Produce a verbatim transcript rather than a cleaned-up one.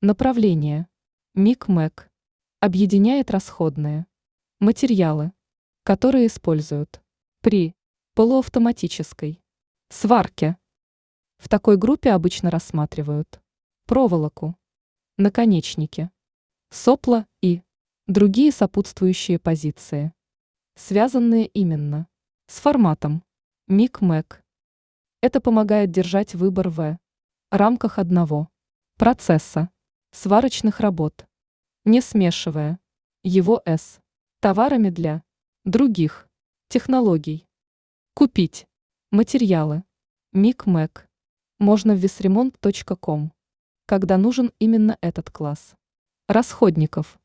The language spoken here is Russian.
Направление. МИК-МЭК. Объединяет расходные материалы, которые используют при полуавтоматической сварке. В такой группе обычно рассматривают проволоку, наконечники, сопла и другие сопутствующие позиции, связанные именно с форматом МИК-МЭК. Это помогает держать выбор в рамках одного процесса сварочных работ, не смешивая его с товарами для других технологий. Купить материалы МИК-МЭК можно в весремонт точка ком, когда нужен именно этот класс расходников.